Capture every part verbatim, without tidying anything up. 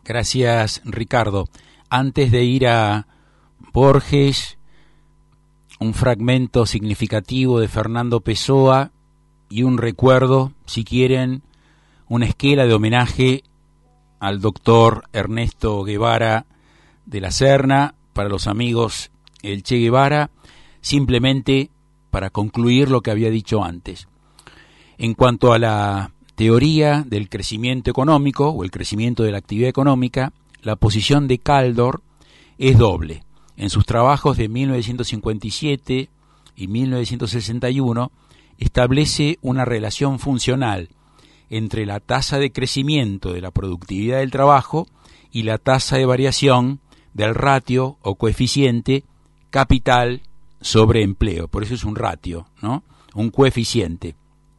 Gracias, Ricardo. Antes de ir a Borges, un fragmento significativo de Fernando Pessoa y un recuerdo, si quieren, una esquela de homenaje al doctor Ernesto Guevara de la Serna, para los amigos el Che Guevara, simplemente para concluir lo que había dicho antes. En cuanto a la teoría del crecimiento económico o el crecimiento de la actividad económica, la posición de Kaldor es doble. En sus trabajos de mil novecientos cincuenta y siete y mil novecientos sesenta y uno establece una relación funcional entre la tasa de crecimiento de la productividad del trabajo y la tasa de variación del ratio o coeficiente capital sobre empleo. Por eso es un ratio, ¿no? Un coeficiente.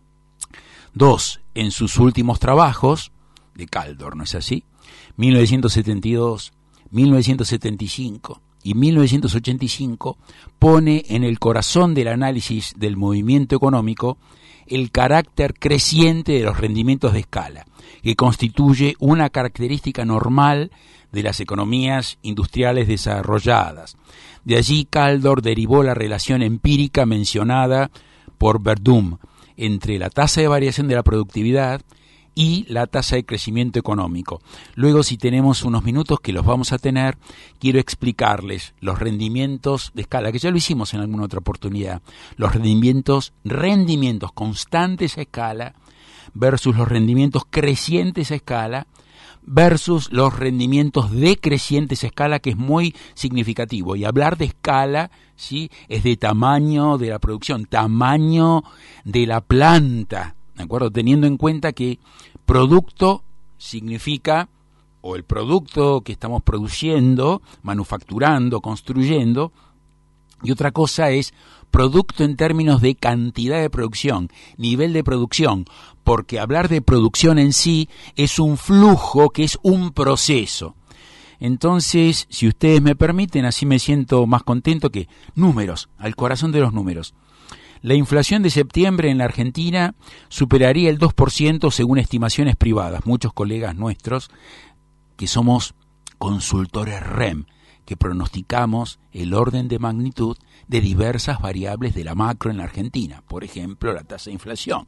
Dos, en sus últimos trabajos, de Kaldor, ¿no es así? mil novecientos setenta y dos, mil novecientos setenta y cinco y mil novecientos ochenta y cinco, pone en el corazón del análisis del movimiento económico el carácter creciente de los rendimientos de escala, que constituye una característica normal de las economías industriales desarrolladas. De allí Kaldor derivó la relación empírica mencionada por Verdum entre la tasa de variación de la productividad y la tasa de crecimiento económico. Luego, si tenemos unos minutos, que los vamos a tener, quiero explicarles los rendimientos de escala, que ya lo hicimos en alguna otra oportunidad, los rendimientos, rendimientos constantes a escala versus los rendimientos crecientes a escala versus los rendimientos decrecientes a escala, que es muy significativo. Y hablar de escala, ¿sí?, es de tamaño de la producción, tamaño de la planta, ¿de acuerdo? Teniendo en cuenta que producto significa, o el producto que estamos produciendo, manufacturando, construyendo, y otra cosa es producto en términos de cantidad de producción, nivel de producción, porque hablar de producción en sí es un flujo, que es un proceso. Entonces, si ustedes me permiten, así me siento más contento, que números, al corazón de los números. La inflación de septiembre en la Argentina superaría el dos por ciento según estimaciones privadas. Muchos colegas nuestros, que somos consultores R E M, que pronosticamos el orden de magnitud de diversas variables de la macro en la Argentina, por ejemplo, la tasa de inflación.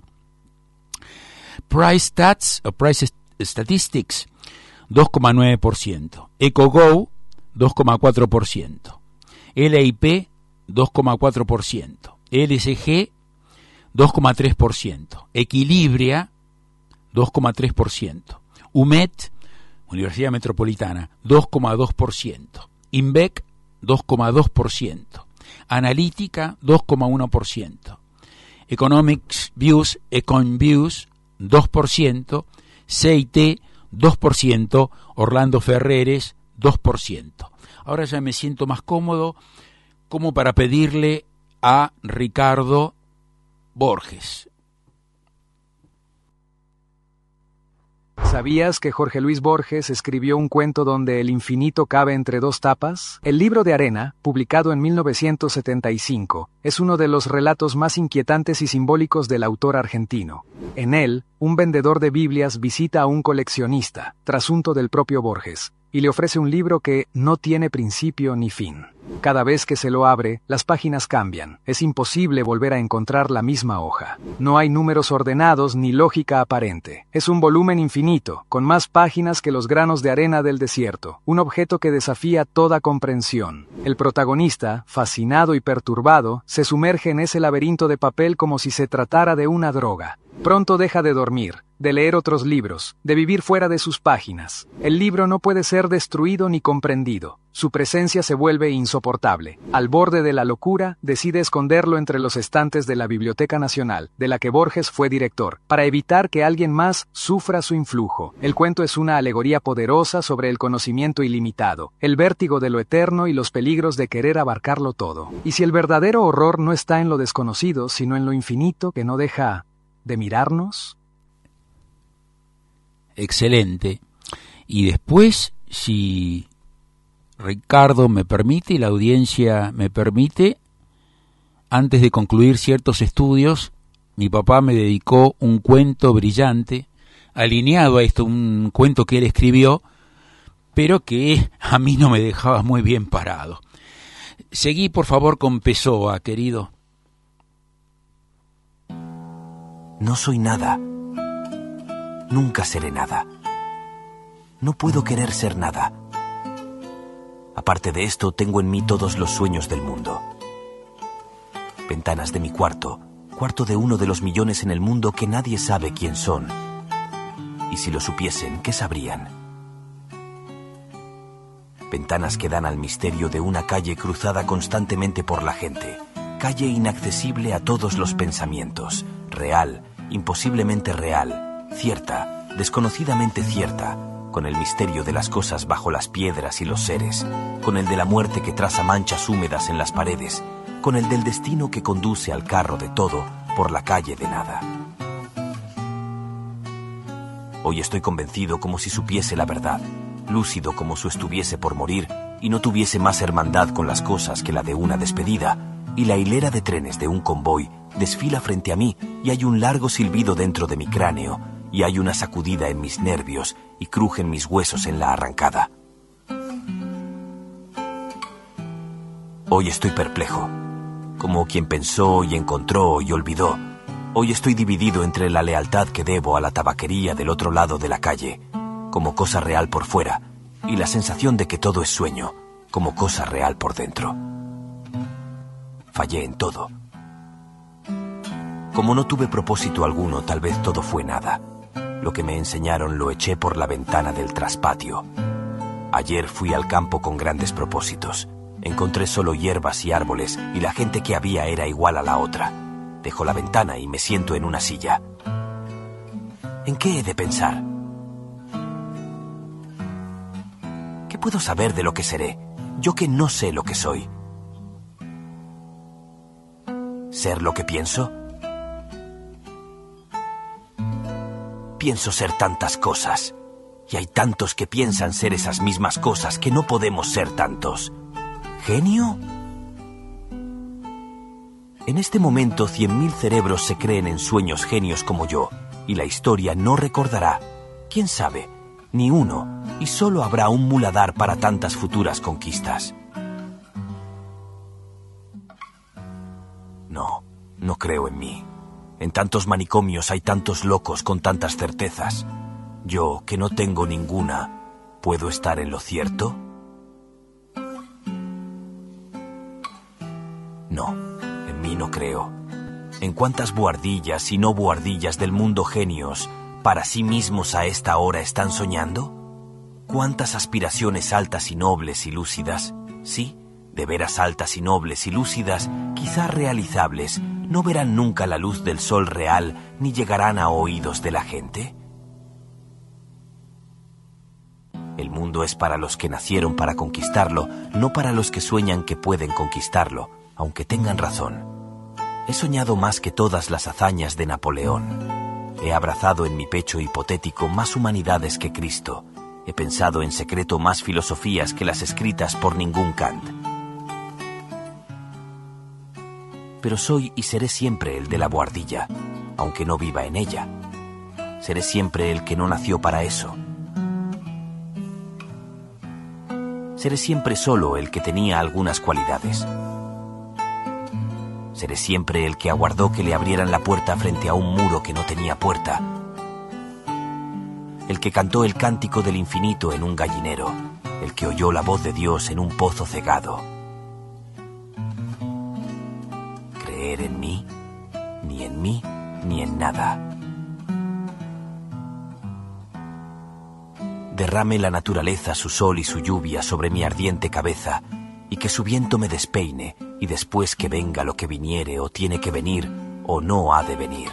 Price Stats o Price Statistics, dos coma nueve por ciento. EcoGo, dos coma cuatro por ciento. L I P, dos coma cuatro por ciento. L S G, dos coma tres por ciento. Equilibria, dos coma tres por ciento. U M E T, Universidad Metropolitana, dos coma dos por ciento. INVEC, dos coma dos por ciento. Analítica, dos coma uno por ciento. Economics Views, EconViews, dos por ciento. C I T, dos por ciento. Orlando Ferreres, dos por ciento. Ahora ya me siento más cómodo como para pedirle a Ricardo Borges. ¿Sabías que Jorge Luis Borges escribió un cuento donde el infinito cabe entre dos tapas? El libro de arena, publicado en mil novecientos setenta y cinco, es uno de los relatos más inquietantes y simbólicos del autor argentino. En él, un vendedor de Biblias visita a un coleccionista, trasunto del propio Borges, y le ofrece un libro que no tiene principio ni fin. Cada vez que se lo abre, las páginas cambian. Es imposible volver a encontrar la misma hoja. No hay números ordenados ni lógica aparente. Es un volumen infinito, con más páginas que los granos de arena del desierto. Un objeto que desafía toda comprensión. El protagonista, fascinado y perturbado, se sumerge en ese laberinto de papel como si se tratara de una droga. Pronto deja de dormir, de leer otros libros, de vivir fuera de sus páginas. El libro no puede ser destruido ni comprendido. Su presencia se vuelve insoportable. Al borde de la locura, decide esconderlo entre los estantes de la Biblioteca Nacional, de la que Borges fue director, para evitar que alguien más sufra su influjo. El cuento es una alegoría poderosa sobre el conocimiento ilimitado, el vértigo de lo eterno y los peligros de querer abarcarlo todo. Y si el verdadero horror no está en lo desconocido, sino en lo infinito que no deja de mirarnos. Excelente. Y después, si Ricardo me permite y la audiencia me permite, antes de concluir ciertos estudios, mi papá me dedicó un cuento brillante, alineado a esto, un cuento que él escribió, pero que a mí no me dejaba muy bien parado. Seguí, por favor, con Pessoa, querido. No soy nada. Nunca seré nada. No puedo querer ser nada. Aparte de esto, tengo en mí todos los sueños del mundo. Ventanas de mi cuarto, cuarto de uno de los millones en el mundo que nadie sabe quién son. Y si lo supiesen, ¿qué sabrían? Ventanas que dan al misterio de una calle cruzada constantemente por la gente. Calle inaccesible a todos los pensamientos. Real, imposiblemente real, cierta, desconocidamente cierta, con el misterio de las cosas bajo las piedras y los seres, con el de la muerte que traza manchas húmedas en las paredes, con el del destino que conduce al carro de todo por la calle de nada. Hoy estoy convencido como si supiese la verdad, lúcido como si estuviese por morir y no tuviese más hermandad con las cosas que la de una despedida, y la hilera de trenes de un convoy desfila frente a mí y hay un largo silbido dentro de mi cráneo y hay una sacudida en mis nervios y crujen mis huesos en la arrancada. Hoy estoy perplejo, como quien pensó y encontró y olvidó. Hoy estoy dividido entre la lealtad que debo a la tabaquería del otro lado de la calle, como cosa real por fuera, y la sensación de que todo es sueño, como cosa real por dentro. Fallé en todo. Como no tuve propósito alguno, tal vez todo fue nada. Lo que me enseñaron lo eché por la ventana del traspatio. Ayer fui al campo con grandes propósitos. Encontré solo hierbas y árboles, y la gente que había era igual a la otra. Dejo la ventana y me siento en una silla. ¿En qué he de pensar? ¿Qué puedo saber de lo que seré? Yo que no sé lo que soy. ¿Ser lo que pienso? Pienso ser tantas cosas, y hay tantos que piensan ser esas mismas cosas que no podemos ser tantos. ¿Genio? En este momento, cien mil cerebros se creen en sueños genios como yo, y la historia no recordará, quién sabe, ni uno, y solo habrá un muladar para tantas futuras conquistas. No, no creo en mí. En tantos manicomios hay tantos locos con tantas certezas. Yo, que no tengo ninguna, ¿puedo estar en lo cierto? No, en mí no creo. ¿En cuántas buhardillas y no buhardillas del mundo genios para sí mismos a esta hora están soñando? ¿Cuántas aspiraciones altas y nobles y lúcidas? Sí, de veras altas y nobles y lúcidas, quizá realizables, ¿no verán nunca la luz del sol real ni llegarán a oídos de la gente? El mundo es para los que nacieron para conquistarlo, no para los que sueñan que pueden conquistarlo, aunque tengan razón. He soñado más que todas las hazañas de Napoleón. He abrazado en mi pecho hipotético más humanidades que Cristo. He pensado en secreto más filosofías que las escritas por ningún Kant. Pero soy y seré siempre el de la buhardilla, aunque no viva en ella. Seré siempre el que no nació para eso. Seré siempre solo el que tenía algunas cualidades. Seré siempre el que aguardó que le abrieran la puerta frente a un muro que no tenía puerta. El que cantó el cántico del infinito en un gallinero. El que oyó la voz de Dios en un pozo cegado. Creer en mí, ni en mí, ni en nada. Derrame la naturaleza su sol y su lluvia sobre mi ardiente cabeza, y que su viento me despeine, y después que venga lo que viniere, o tiene que venir, o no ha de venir.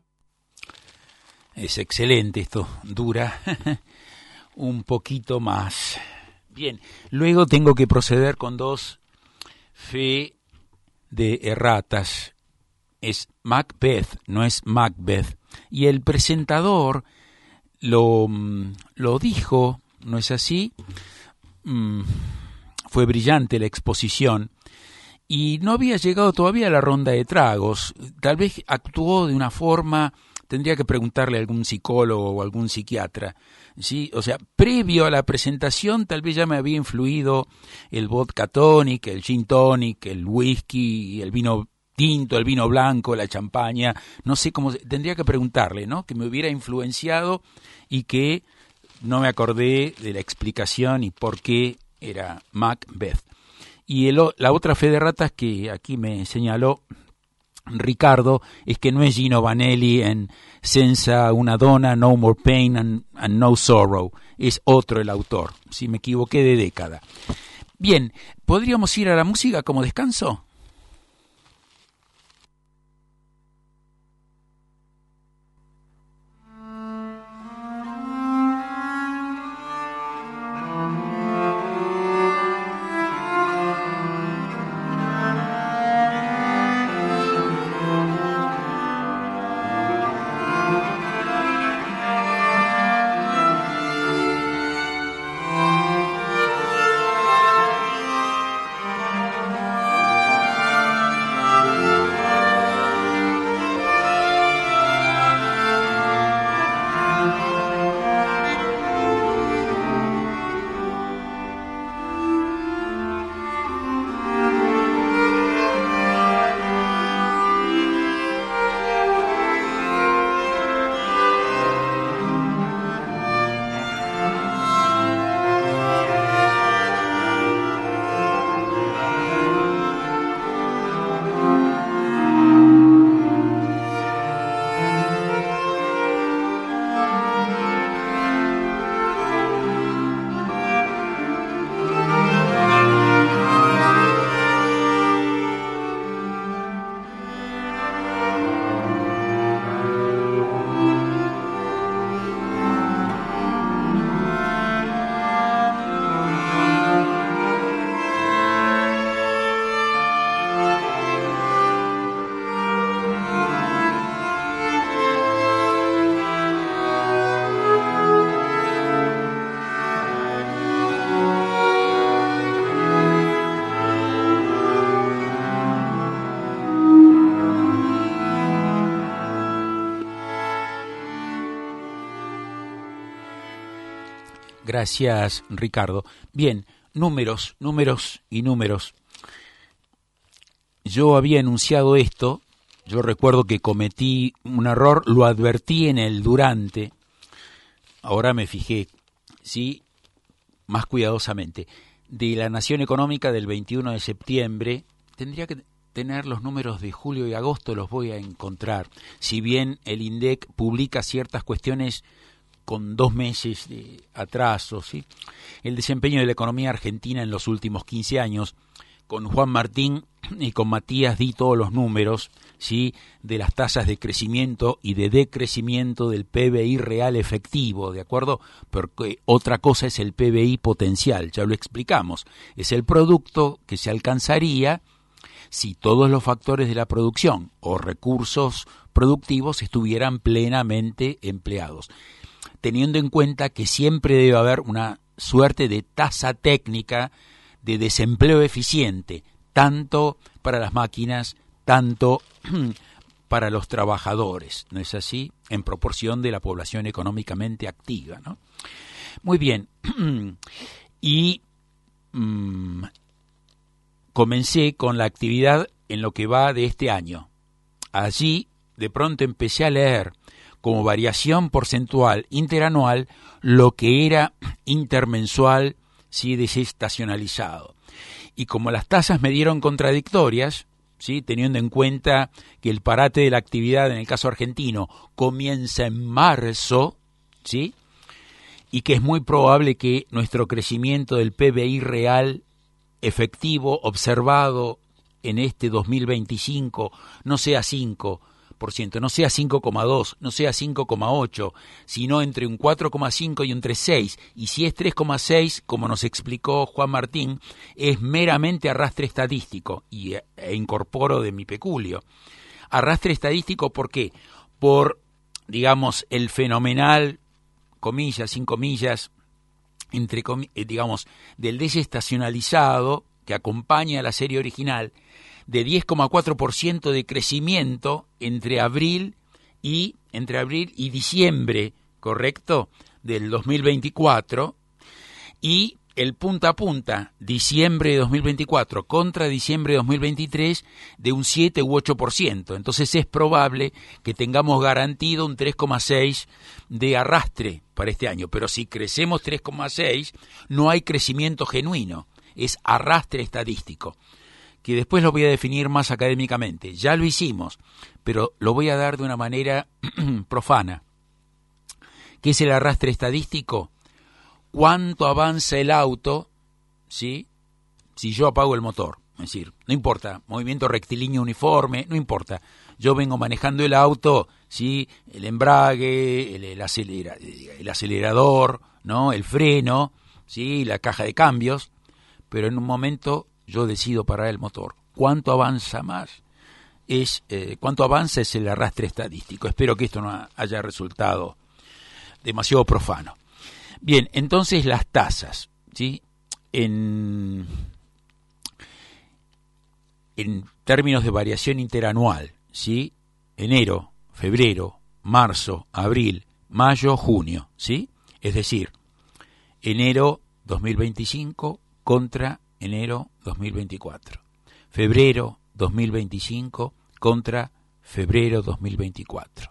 Es excelente esto, dura un poquito más. Bien, luego tengo que proceder con dos fe de erratas. Es Macbeth, no es Macbeth. Y el presentador lo, lo dijo, ¿no es así? Mm, fue brillante la exposición. Y no había llegado todavía a la ronda de tragos. Tal vez actuó de una forma tendría que preguntarle a algún psicólogo o algún psiquiatra, ¿sí? O sea, previo a la presentación tal vez ya me había influido el vodka tonic, el gin tonic, el whisky, el vino tinto, el vino blanco, la champaña, no sé cómo, tendría que preguntarle, ¿no? Que me hubiera influenciado y que no me acordé de la explicación y por qué era Macbeth. Y el, la otra fe de ratas que aquí me señaló Ricardo es que no es Gino Vanelli en Senza una donna, No More Pain and, and No Sorrow, es otro el autor, si me equivoqué de década. Bien, ¿podríamos ir a la música como descanso? Gracias, Ricardo. Bien, números, números y números. Yo había enunciado esto, yo recuerdo que cometí un error, lo advertí en el durante, ahora me fijé, sí, más cuidadosamente. De la Nación Económica del veintiuno de septiembre, tendría que tener los números de julio y agosto, los voy a encontrar. Si bien el INDEC publica ciertas cuestiones con dos meses de atraso, ¿sí? El desempeño de la economía argentina en los últimos quince años, con Juan Martín y con Matías di todos los números, ¿sí? De las tasas de crecimiento y de decrecimiento del P B I real efectivo, ¿de acuerdo? Porque otra cosa es el P B I potencial, ya lo explicamos, es el producto que se alcanzaría si todos los factores de la producción o recursos productivos estuvieran plenamente empleados, teniendo en cuenta que siempre debe haber una suerte de tasa técnica de desempleo eficiente, tanto para las máquinas, tanto para los trabajadores, ¿no es así? En proporción de la población económicamente activa, ¿no? Muy bien, y mmm, comencé con la actividad en lo que va de este año. Allí, de pronto empecé a leer como variación porcentual interanual lo que era intermensual, sí, desestacionalizado. Y como las tasas me dieron contradictorias, sí, teniendo en cuenta que el parate de la actividad en el caso argentino comienza en marzo, sí, y que es muy probable que nuestro crecimiento del P B I real efectivo observado en este dos mil veinticinco no sea cinco por ciento, no sea cinco coma dos, no sea cinco coma ocho, sino entre un cuatro coma cinco y un tres coma seis. Y si es tres coma seis, como nos explicó Juan Martín, es meramente arrastre estadístico, y e incorporo de mi peculio. Arrastre estadístico, ¿por qué? Por, digamos, el fenomenal, comillas, sin comillas, entre digamos, del desestacionalizado que acompaña a la serie original, de diez coma cuatro por ciento de crecimiento entre abril y entre abril y diciembre, ¿correcto?, del dos mil veinticuatro, y el punta a punta, diciembre de dos mil veinticuatro contra diciembre de dos mil veintitrés, de un siete u ocho por ciento. Entonces es probable que tengamos garantido un tres coma seis de arrastre para este año. Pero si crecemos tres coma seis, no hay crecimiento genuino, es arrastre estadístico, que después lo voy a definir más académicamente. Ya lo hicimos, pero lo voy a dar de una manera profana. ¿Qué es el arrastre estadístico? ¿Cuánto avanza el auto, ¿sí?, si yo apago el motor? Es decir, no importa, movimiento rectilíneo uniforme, no importa. Yo vengo manejando el auto, ¿sí?, el embrague, el, el, acelera, el acelerador, ¿no?, el freno, ¿sí?, la caja de cambios, pero en un momento yo decido parar el motor. ¿Cuánto avanza más? Es, eh, ¿Cuánto avanza es el arrastre estadístico? Espero que esto no haya resultado demasiado profano. Bien, entonces las tasas, ¿sí?, en, en términos de variación interanual, ¿sí?, enero, febrero, marzo, abril, mayo, junio, ¿sí?, es decir, enero dos mil veinticinco contra enero dos mil veinticuatro, febrero dos mil veinticinco contra febrero dos mil veinticuatro,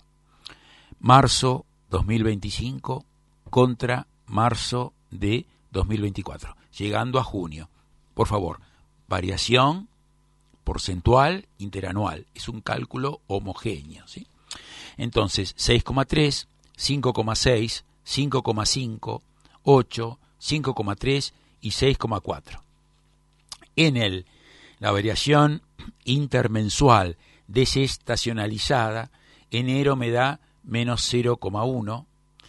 marzo dos mil veinticinco contra marzo de dos mil veinticuatro, llegando a junio. Por favor, variación porcentual interanual, es un cálculo homogéneo, ¿sí? Entonces, seis coma tres, cinco coma seis, cinco coma cinco, ocho, cinco coma tres y seis coma cuatro. En el, la variación intermensual desestacionalizada, enero me da menos cero coma uno,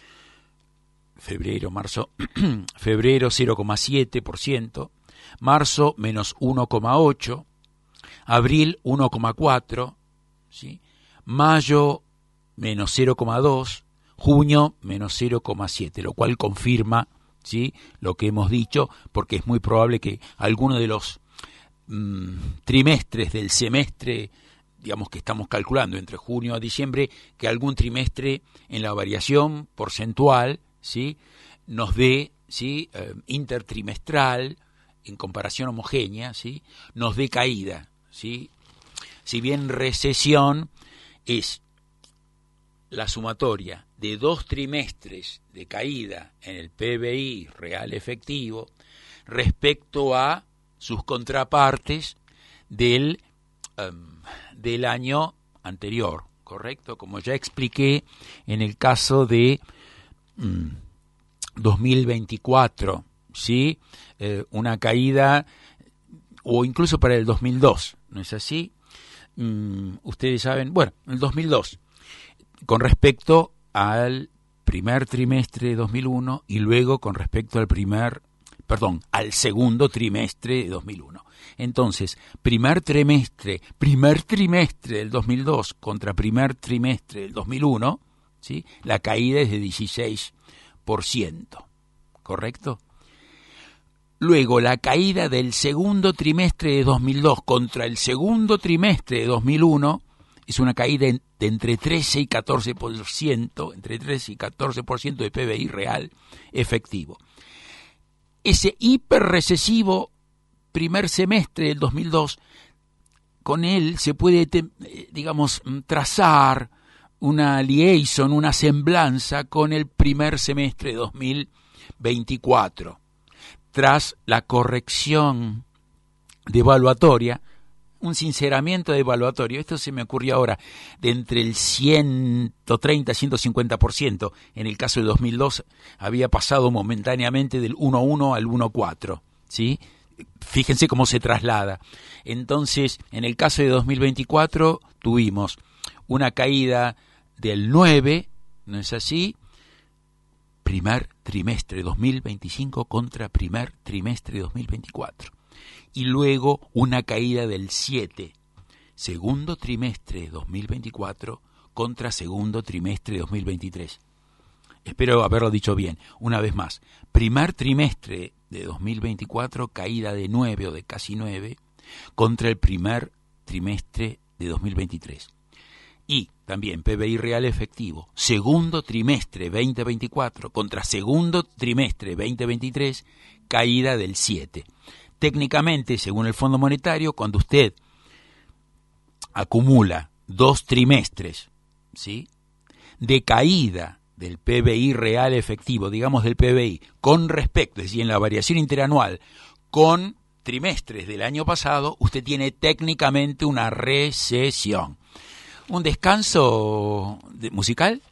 febrero, marzo, febrero cero coma siete por ciento, marzo menos uno coma ocho, abril uno coma cuatro, ¿sí?, mayo menos cero coma dos, junio menos cero coma siete, lo cual confirma, ¿sí?, lo que hemos dicho, porque es muy probable que alguno de los mmm, trimestres del semestre, digamos que estamos calculando entre junio a diciembre, que algún trimestre en la variación porcentual, ¿sí?, nos dé, ¿sí?, eh, intertrimestral, en comparación homogénea, ¿sí?, nos dé caída, ¿sí? Si bien recesión es la sumatoria de dos trimestres de caída en el P B I real efectivo respecto a sus contrapartes del, um, del año anterior, ¿correcto? Como ya expliqué en el caso de mm, dos mil veinticuatro, ¿sí? Eh, una caída, o incluso para el dos mil dos, ¿no es así? Mm, ustedes saben, bueno, el dos mil dos, con respecto al primer trimestre de dos mil uno y luego con respecto al primer, perdón, al segundo trimestre de dos mil uno. Entonces, primer trimestre, primer trimestre del dos mil dos contra primer trimestre del dos mil uno, ¿sí?, la caída es de dieciséis por ciento, ¿correcto? Luego, la caída del segundo trimestre de dos mil dos contra el segundo trimestre de dos mil uno es una caída de entre trece y catorce por ciento, entre trece y catorce por ciento de P B I real efectivo. Ese hiperrecesivo primer semestre del dos mil dos, con él se puede, digamos, trazar una liaison, una semblanza con el primer semestre de dos mil veinticuatro. Tras la corrección devaluatoria, un sinceramiento devaluatorio, esto se me ocurrió ahora, de entre el ciento treinta a ciento cincuenta por ciento, en el caso de dos mil dos había pasado momentáneamente del uno coma uno al uno coma cuatro, ¿sí? Fíjense cómo se traslada. Entonces, en el caso de dos mil veinticuatro tuvimos una caída del nueve, ¿no es así?, primer trimestre dos mil veinticinco contra primer trimestre dos mil veinticuatro. Y luego una caída del siete, segundo trimestre dos mil veinticuatro contra segundo trimestre dos mil veintitrés. Espero haberlo dicho bien. Una vez más, primer trimestre de dos mil veinticuatro, caída de nueve o de casi nueve, contra el primer trimestre de dos mil veintitrés. Y también P B I real efectivo, segundo trimestre veinte veinticuatro contra segundo trimestre veinte veintitrés, caída del siete. Técnicamente, según el Fondo Monetario, cuando usted acumula dos trimestres, ¿sí?, de caída del P B I real efectivo, digamos del P B I, con respecto, es decir, en la variación interanual, con trimestres del año pasado, usted tiene técnicamente una recesión. ¿Un descanso de, musical?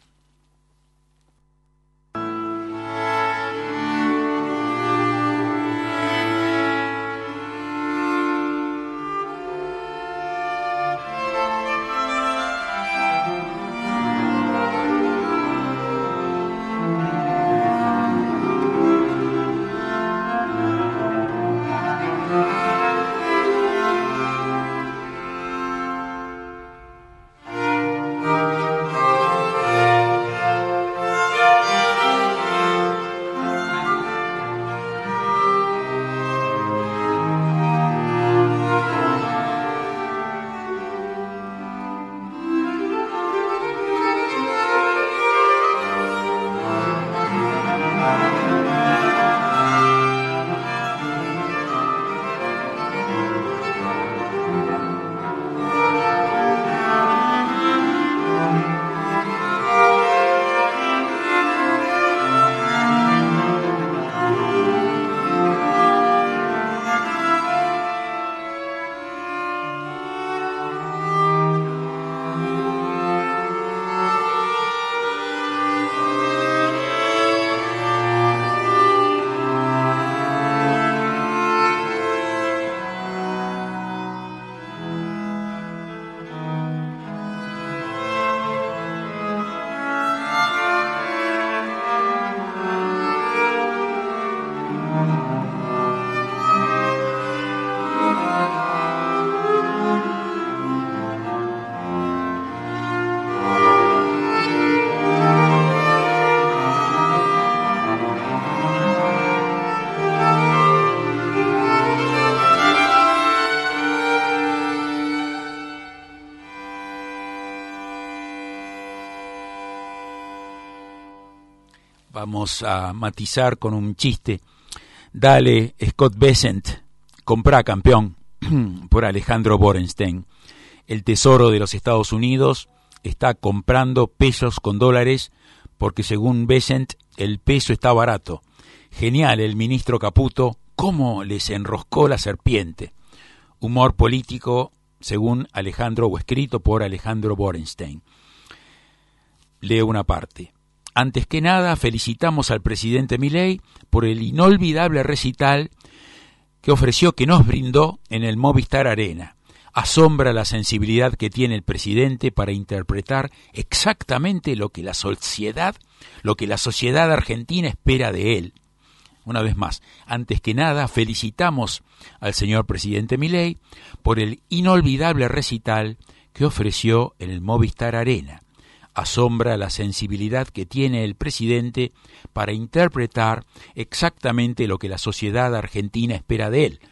Vamos a matizar con un chiste. Dale, Scott Bessent, comprá, campeón, por Alejandro Borenstein. El Tesoro de los Estados Unidos está comprando pesos con dólares porque, según Bessent, el peso está barato. Genial el ministro Caputo, cómo les enroscó la serpiente. Humor político, según Alejandro, o escrito por Alejandro Borenstein. Leo una parte. Antes que nada, felicitamos al presidente Milei por el inolvidable recital que ofreció, que nos brindó en el Movistar Arena. Asombra la sensibilidad que tiene el presidente para interpretar exactamente lo que la sociedad, lo que la sociedad argentina espera de él. Una vez más, antes que nada, felicitamos al señor presidente Milei por el inolvidable recital que ofreció en el Movistar Arena. Asombra la sensibilidad que tiene el presidente para interpretar exactamente lo que la sociedad argentina espera de él.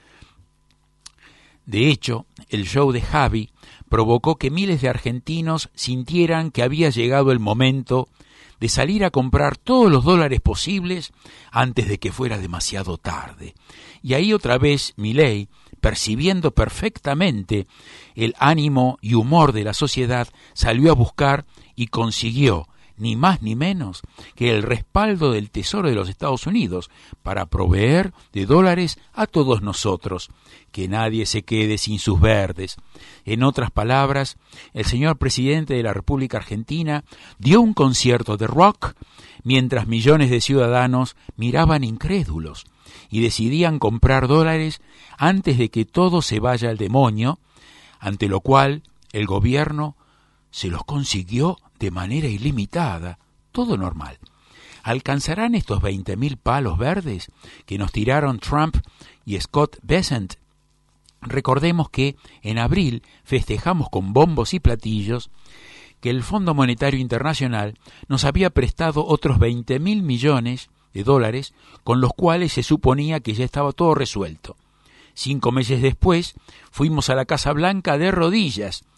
De hecho, el show de Javi provocó que miles de argentinos sintieran que había llegado el momento de salir a comprar todos los dólares posibles antes de que fuera demasiado tarde. Y ahí otra vez Milei, percibiendo perfectamente el ánimo y humor de la sociedad, salió a buscar y consiguió, ni más ni menos, que el respaldo del Tesoro de los Estados Unidos para proveer de dólares a todos nosotros, que nadie se quede sin sus verdes. En otras palabras, el señor presidente de la República Argentina dio un concierto de rock mientras millones de ciudadanos miraban incrédulos y decidían comprar dólares antes de que todo se vaya al demonio, ante lo cual el gobierno se los consiguió de manera ilimitada, todo normal. ¿Alcanzarán estos veinte mil palos verdes que nos tiraron Trump y Scott Bessent? Recordemos que en abril festejamos con bombos y platillos que el Fondo Monetario Internacional nos había prestado otros veinte mil millones de dólares, con los cuales se suponía que ya estaba todo resuelto. Cinco meses después fuimos a la Casa Blanca de rodillas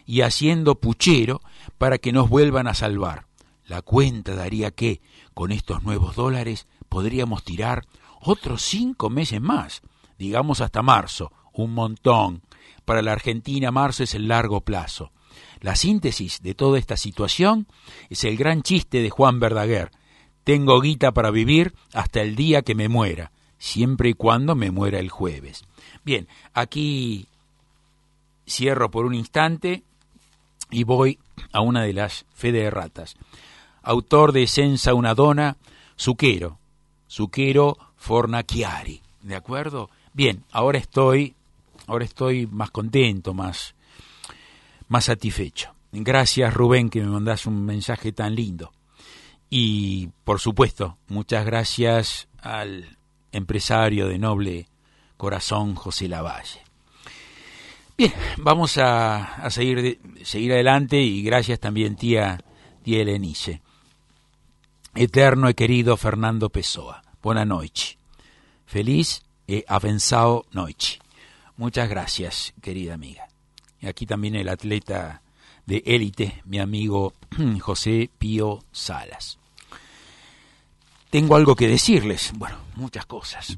y haciendo puchero para que nos vuelvan a salvar. La cuenta daría que, con estos nuevos dólares, podríamos tirar otros cinco meses más, digamos hasta marzo, un montón. Para la Argentina, marzo es el largo plazo. La síntesis de toda esta situación es el gran chiste de Juan Verdaguer. Tengo guita para vivir hasta el día que me muera, siempre y cuando me muera el jueves. Bien, aquí cierro por un instante y voy a una de las fe de ratas. Autor de Senza una donna, Zucchero, Zucchero Fornaciari, ¿de acuerdo? Bien, ahora estoy, ahora estoy más contento, más, más satisfecho. Gracias, Rubén, que me mandás un mensaje tan lindo. Y, por supuesto, muchas gracias al empresario de noble corazón, José Lavalle. Bien, vamos a, a seguir, de, seguir adelante y gracias también, tía, tía Elenice. Eterno y querido Fernando Pessoa, buena noche. Feliz e avanzado noche. Muchas gracias, querida amiga. Y aquí también el atleta de élite, mi amigo José Pío Salas. Tengo algo que decirles, bueno, muchas cosas.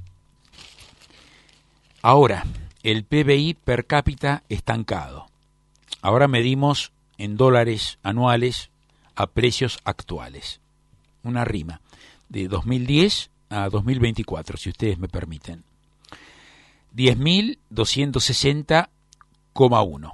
Ahora, el P B I per cápita estancado. Ahora medimos en dólares anuales a precios actuales. Una rima de dos mil diez a dos mil veinticuatro, si ustedes me permiten. diez mil doscientos sesenta coma uno.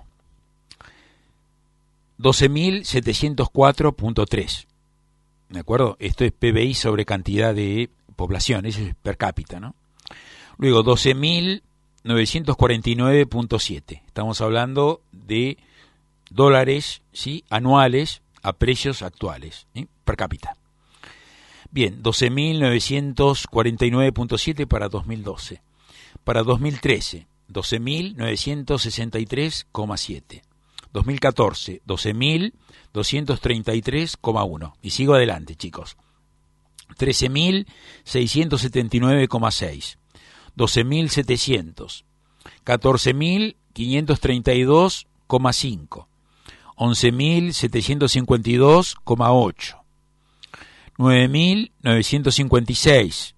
doce mil setecientos cuatro punto tres. ¿De acuerdo? Esto es P B I sobre cantidad de población, eso es per cápita, ¿no? Luego doce mil novecientos cuarenta y nueve punto siete. Estamos hablando de dólares, ¿sí?, anuales a precios actuales, ¿sí?, per cápita. Bien, doce mil novecientos cuarenta y nueve punto siete para dos mil doce. Para dos mil trece, doce mil novecientos sesenta y tres coma siete. dos mil catorce, doce mil doscientos treinta y tres coma uno. Y sigo adelante, chicos. trece mil seiscientos setenta y nueve coma seis. doce mil setecientos. catorce mil quinientos treinta y dos coma cinco. once mil setecientos cincuenta y dos coma ocho. nueve mil novecientos cincuenta y seis.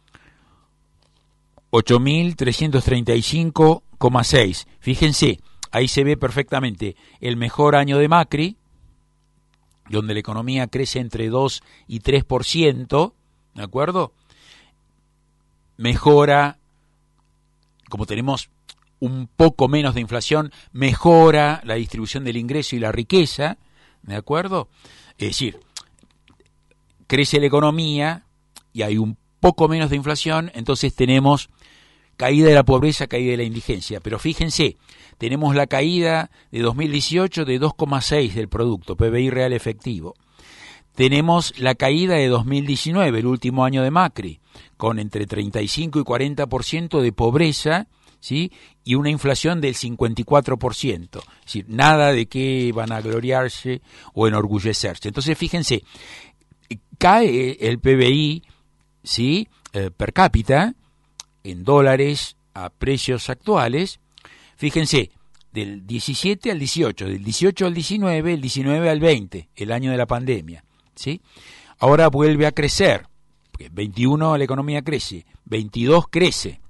ocho mil trescientos treinta y cinco coma seis. Fíjense, ahí se ve perfectamente el mejor año de Macri, donde la economía crece entre dos y tres por ciento, ¿de acuerdo? Mejora, como tenemos un poco menos de inflación, mejora la distribución del ingreso y la riqueza, ¿de acuerdo? Es decir, crece la economía y hay un poco menos de inflación, entonces tenemos caída de la pobreza, caída de la indigencia. Pero fíjense, tenemos la caída de dos mil dieciocho de dos coma seis del producto, P B I real efectivo. Tenemos la caída de dos mil diecinueve, el último año de Macri, con entre treinta y cinco y cuarenta por ciento de pobreza, ¿sí?, y una inflación del cincuenta y cuatro por ciento. Es decir, nada de que van a gloriarse o enorgullecerse. Entonces, fíjense, cae el P B I, ¿sí?, eh, per cápita, en dólares a precios actuales. Fíjense, del diecisiete al dieciocho, del dieciocho al diecinueve, el diecinueve al veinte, el año de la pandemia, ¿sí? Ahora vuelve a crecer, porque veintiuno la economía crece, veintidós crece,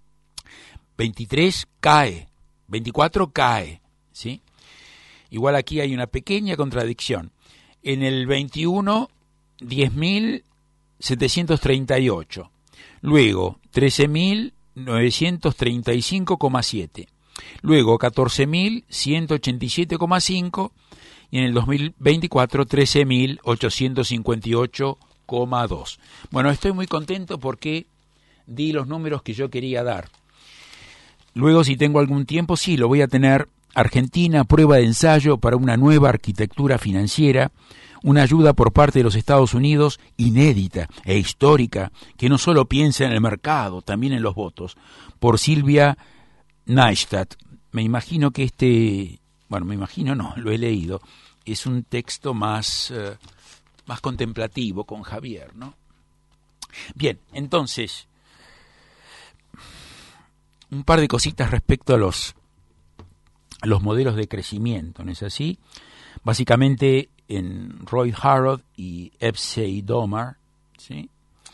veintitrés cae, veinticuatro cae, ¿sí? Igual aquí hay una pequeña contradicción. En el veintiuno, diez mil setecientos treinta y ocho. Luego, trece mil novecientos treinta y cinco coma siete. Luego, catorce mil ciento ochenta y siete coma cinco. Y en el dos mil veinticuatro, trece mil ochocientos cincuenta y ocho coma dos. Bueno, estoy muy contento porque di los números que yo quería dar. Luego, si tengo algún tiempo, sí, lo voy a tener. Argentina, prueba de ensayo para una nueva arquitectura financiera, una ayuda por parte de los Estados Unidos inédita e histórica, que no solo piensa en el mercado, también en los votos, por Silvia Neistat. Me imagino que este, bueno, me imagino no, lo he leído, es un texto más, uh, más contemplativo con Javier, ¿no? Bien, entonces, un par de cositas respecto a los los modelos de crecimiento, ¿no es así? Básicamente en Roy Harrod y Epsey Domar, ¿sí?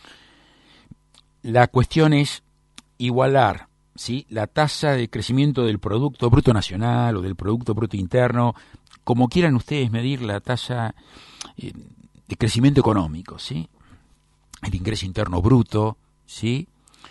La cuestión es igualar, ¿sí?, la tasa de crecimiento del Producto Bruto Nacional o del Producto Bruto Interno, como quieran ustedes medir la tasa eh, de crecimiento económico, ¿sí?, el ingreso interno bruto, ¿sí?,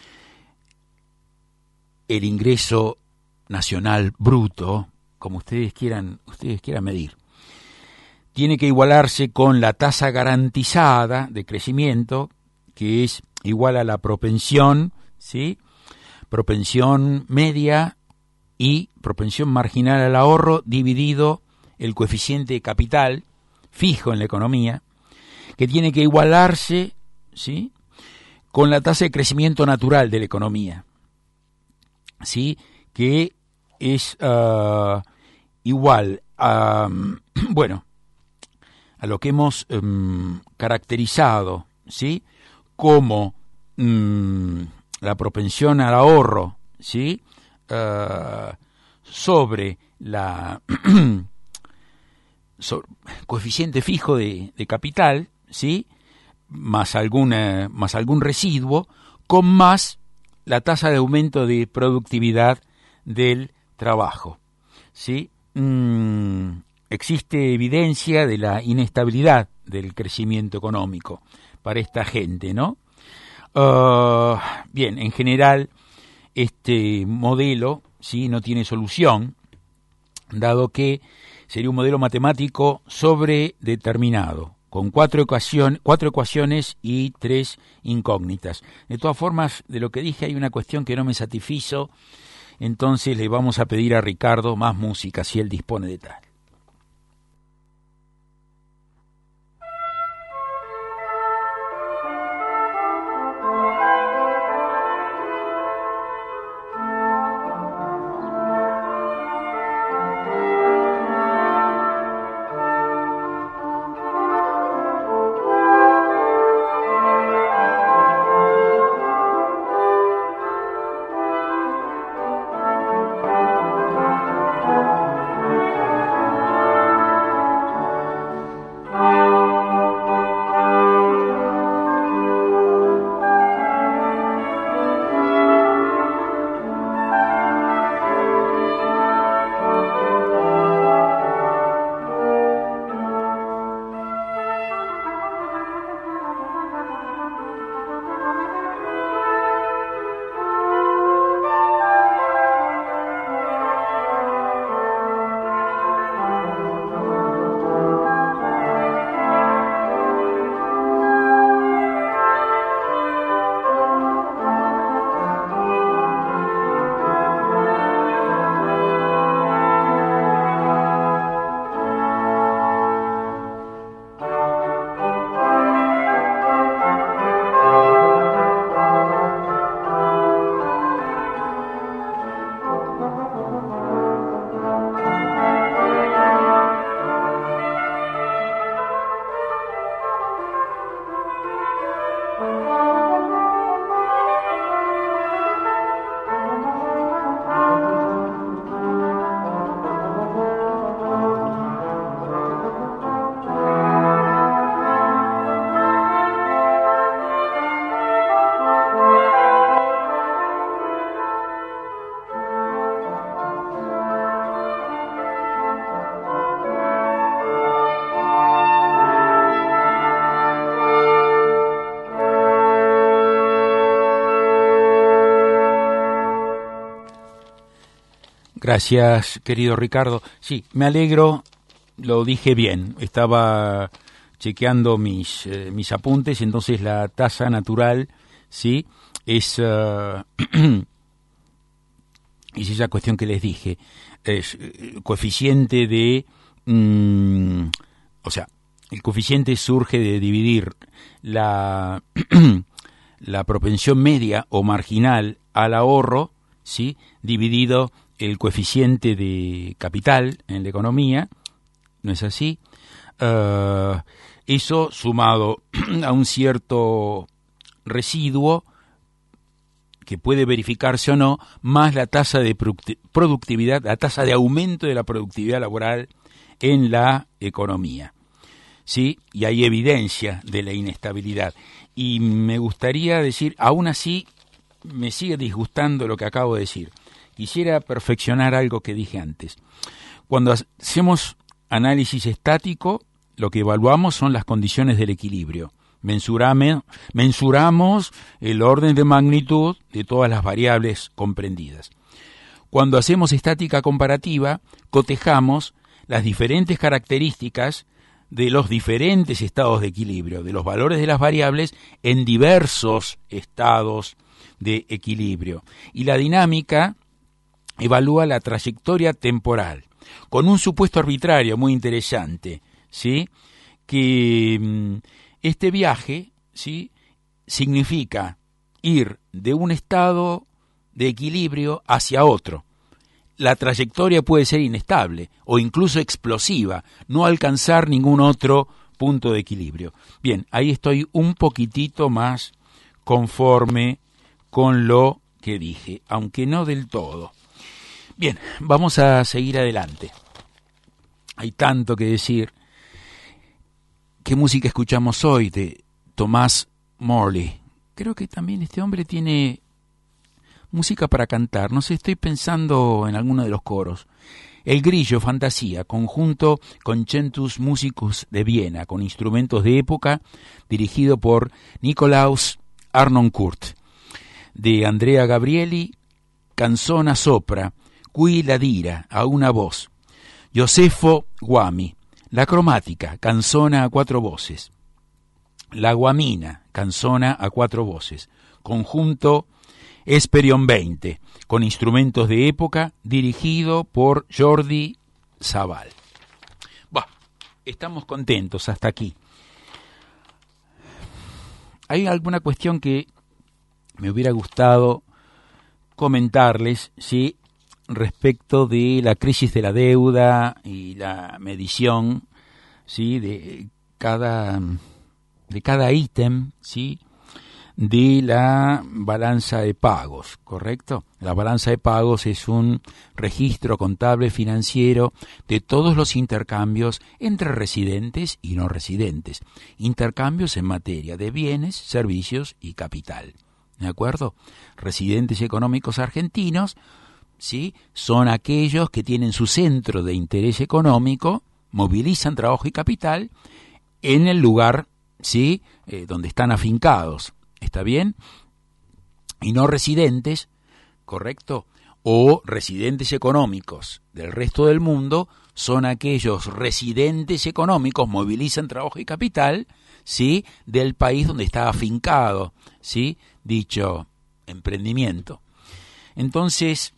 el ingreso nacional bruto, como ustedes quieran, ustedes quieran medir, tiene que igualarse con la tasa garantizada de crecimiento, que es igual a la propensión, ¿sí?, propensión media y propensión marginal al ahorro dividido el coeficiente de capital fijo en la economía, que tiene que igualarse, ¿sí?, con la tasa de crecimiento natural de la economía, ¿sí?, que es uh, igual a, um, bueno, a lo que hemos um, caracterizado, ¿sí?, como um, la propensión al ahorro, ¿sí?, uh, sobre la sobre, coeficiente fijo de, de capital, ¿sí?, más alguna, más algún residuo, con más la tasa de aumento de productividad del trabajo, ¿sí? Mm, existe evidencia de la inestabilidad del crecimiento económico para esta gente, ¿no? Uh, bien, en general, este modelo, ¿sí?, no tiene solución, dado que sería un modelo matemático sobredeterminado, con cuatro ecuaciones, cuatro ecuaciones y tres incógnitas. De todas formas, de lo que dije hay una cuestión que no me satisfizo, entonces le vamos a pedir a Ricardo más música, si él dispone de tal. Gracias, querido Ricardo. Sí, me alegro, lo dije bien. Estaba chequeando mis eh, mis apuntes, entonces la tasa natural, sí, es uh, es esa cuestión que les dije, es el coeficiente de, mm, o sea, el coeficiente surge de dividir la la propensión media o marginal al ahorro, sí, dividido el coeficiente de capital en la economía, ¿no es así? Uh, eso sumado a un cierto residuo que puede verificarse o no, más la tasa de productividad, la tasa de aumento de la productividad laboral en la economía. ¿Sí? Y hay evidencia de la inestabilidad. Y me gustaría decir, aún así, me sigue disgustando lo que acabo de decir. Quisiera perfeccionar algo que dije antes. Cuando hacemos análisis estático, lo que evaluamos son las condiciones del equilibrio. Mensurame, mensuramos el orden de magnitud de todas las variables comprendidas. Cuando hacemos estática comparativa, cotejamos las diferentes características de los diferentes estados de equilibrio, de los valores de las variables en diversos estados de equilibrio. Y la dinámica evalúa la trayectoria temporal, con un supuesto arbitrario muy interesante, ¿sí? Que este viaje, ¿sí?, significa ir de un estado de equilibrio hacia otro. La trayectoria puede ser inestable o incluso explosiva, no alcanzar ningún otro punto de equilibrio. Bien, ahí estoy un poquitito más conforme con lo que dije, aunque no del todo. Bien, vamos a seguir adelante. Hay tanto que decir. ¿Qué música escuchamos hoy? De Tomás Morley. Creo que también este hombre tiene música para cantar. No sé, estoy pensando en alguno de los coros. El Grillo, Fantasía, conjunto Concertus Musicus de Viena, con instrumentos de época, dirigido por Nikolaus Harnoncourt. De Andrea Gabrieli, Canzona Sopra, Qui la Dira, a una voz. Josefo Guami, La Cromática, canzona a cuatro voces. La Guamina, canzona a cuatro voces. Conjunto Esperion veinte, con instrumentos de época, dirigido por Jordi Sabal. Bah, estamos contentos hasta aquí. Hay alguna cuestión que me hubiera gustado comentarles, ¿sí?, respecto de la crisis de la deuda y la medición, ¿sí?, de cada de cada ítem, ¿sí?, de la balanza de pagos, ¿correcto? La balanza de pagos es un registro contable financiero de todos los intercambios entre residentes y no residentes, intercambios en materia de bienes, servicios y capital, ¿de acuerdo? Residentes económicos argentinos, ¿sí?, son aquellos que tienen su centro de interés económico, movilizan trabajo y capital en el lugar, ¿sí?, eh, donde están afincados. ¿Está bien? Y no residentes, ¿correcto? O residentes económicos del resto del mundo son aquellos residentes económicos, movilizan trabajo y capital, ¿sí?, del país donde está afincado, ¿sí?, dicho emprendimiento. Entonces,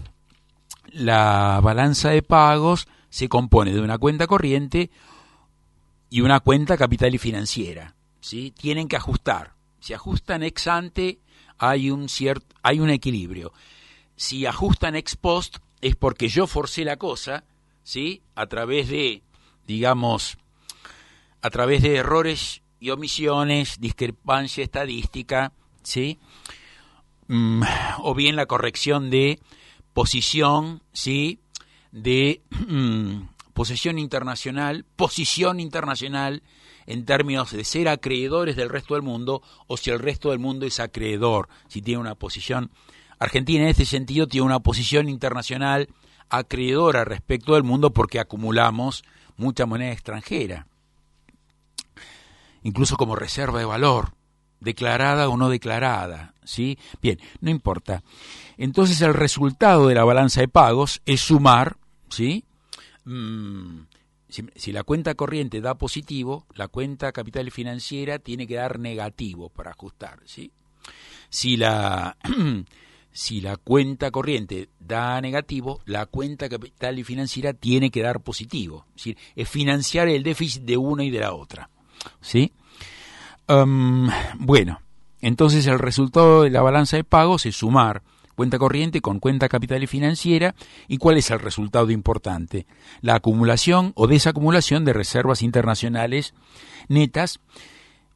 la balanza de pagos se compone de una cuenta corriente y una cuenta capital y financiera, ¿sí? Tienen que ajustar. Si ajustan ex ante, hay un cierto, hay un equilibrio. Si ajustan ex post, es porque yo forcé la cosa, ¿sí?, a través de, digamos, a través de errores y omisiones, discrepancia estadística, ¿sí?, mm, o bien la corrección de posición, ¿sí?, de mm, posesión internacional, posición internacional, en términos de ser acreedores del resto del mundo, o si el resto del mundo es acreedor, si tiene una posición. Argentina en este sentido tiene una posición internacional acreedora respecto del mundo porque acumulamos mucha moneda extranjera, incluso como reserva de valor, declarada o no declarada, ¿sí? Bien, no importa. Entonces el resultado de la balanza de pagos es sumar, ¿sí? Mm, Si, si la cuenta corriente da positivo, la cuenta capital y financiera tiene que dar negativo para ajustar, ¿sí? Si la, si la cuenta corriente da negativo, la cuenta capital y financiera tiene que dar positivo. Es decir, es financiar el déficit de una y de la otra, ¿sí? Um, bueno, entonces el resultado de la balanza de pagos es sumar cuenta corriente con cuenta capital y financiera. ¿Y cuál es el resultado importante? La acumulación o desacumulación de reservas internacionales netas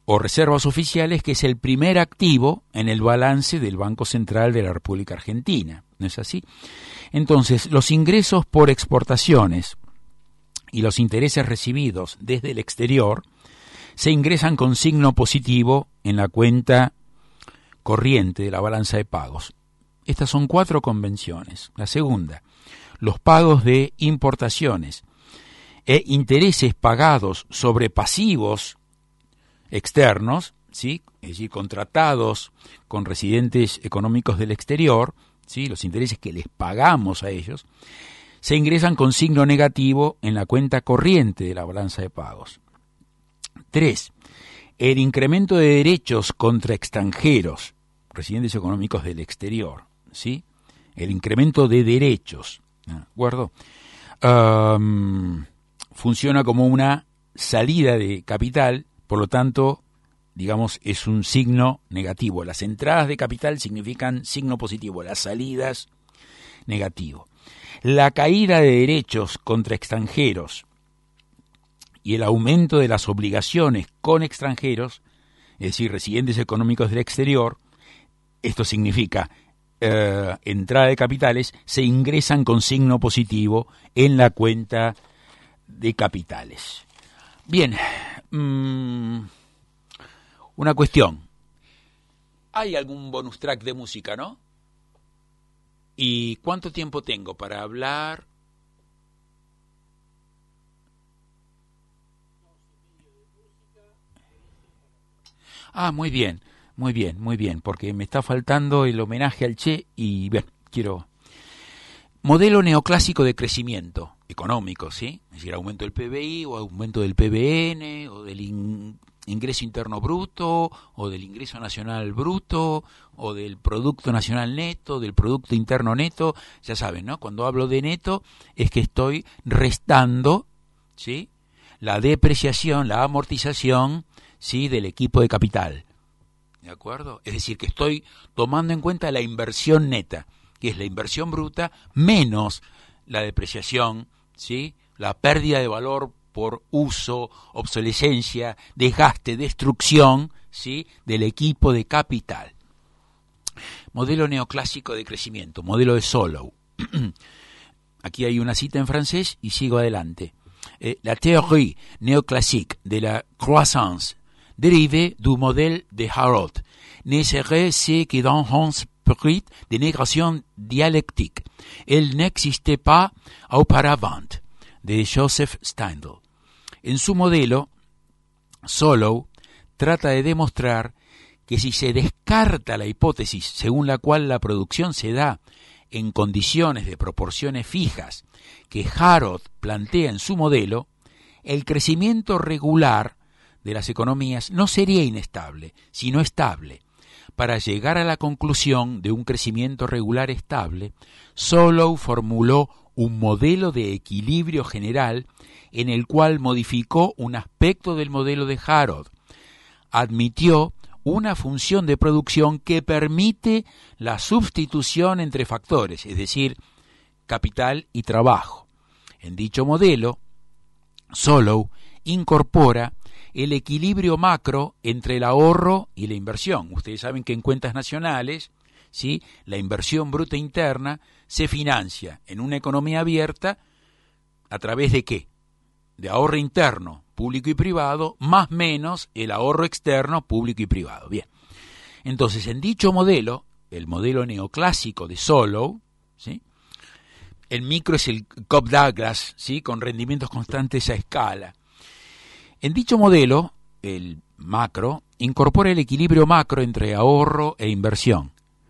o reservas oficiales, que es el primer activo en el balance del Banco Central de la República Argentina. ¿No es así? Entonces, los ingresos por exportaciones y los intereses recibidos desde el exterior se ingresan con signo positivo en la cuenta corriente de la balanza de pagos. Estas son cuatro convenciones. La segunda, los pagos de importaciones e intereses pagados sobre pasivos externos, ¿sí? Es decir, contratados con residentes económicos del exterior, ¿sí? Los intereses que les pagamos a ellos, se ingresan con signo negativo en la cuenta corriente de la balanza de pagos. Tres, el incremento de derechos contra extranjeros, residentes económicos del exterior, ¿sí? El incremento de derechos, ¿de acuerdo? Um, funciona como una salida de capital. Por lo tanto, digamos, es un signo negativo. Las entradas de capital significan signo positivo, las salidas negativo. La caída de derechos contra extranjeros y el aumento de las obligaciones con extranjeros, es decir, residentes económicos del exterior, esto significa eh, entrada de capitales, se ingresan con signo positivo en la cuenta de capitales. Bien, mmm, una cuestión. ¿Hay algún bonus track de música, no? ¿Y cuánto tiempo tengo para hablar? Ah, muy bien, muy bien, muy bien, porque me está faltando el homenaje al Che y, bien, quiero... Modelo neoclásico de crecimiento económico, ¿sí? Es decir, aumento del P B I o aumento del P B N o del in, ingreso interno bruto o del ingreso nacional bruto o del producto nacional neto, del producto interno neto. Ya saben, ¿no? Cuando hablo de neto es que estoy restando, ¿sí? La depreciación, la amortización, ¿sí? Del equipo de capital. ¿De acuerdo? Es decir, que estoy tomando en cuenta la inversión neta, que es la inversión bruta menos la depreciación, ¿sí? La pérdida de valor por uso, obsolescencia, desgaste, destrucción, ¿sí? Del equipo de capital. Modelo neoclásico de crecimiento, modelo de Solow. Aquí hay una cita en francés y sigo adelante. Eh, la théorie néoclassique de la croissance dérivée du modèle de Harrod ne serait ce que dans un esprit de négation dialectique. Elle n'existait pas auparavant, de Joseph Steinle. En su modelo, Solow trata de demostrar que si se descarta la hipótesis según la cual la producción se da en condiciones de proporciones fijas que Harrod plantea en su modelo, el crecimiento regular de las economías no sería inestable, sino estable. Para llegar a la conclusión de un crecimiento regular estable, Solow formuló un modelo de equilibrio general en el cual modificó un aspecto del modelo de Harrod. Admitió una función de producción que permite la sustitución entre factores, es decir, capital y trabajo. En dicho modelo, Solow incorpora el equilibrio macro entre el ahorro y la inversión. Ustedes saben que en cuentas nacionales, ¿sí?, la inversión bruta interna se financia en una economía abierta a través de ¿qué? De ahorro interno, público y privado, más menos el ahorro externo, público y privado. Bien. Entonces, en dicho modelo, el modelo neoclásico de Solow, ¿sí?, el micro es el Cobb-Douglas, ¿sí?, con rendimientos constantes a escala. En dicho modelo, el macro incorpora el equilibrio macro entre ahorro e inversión.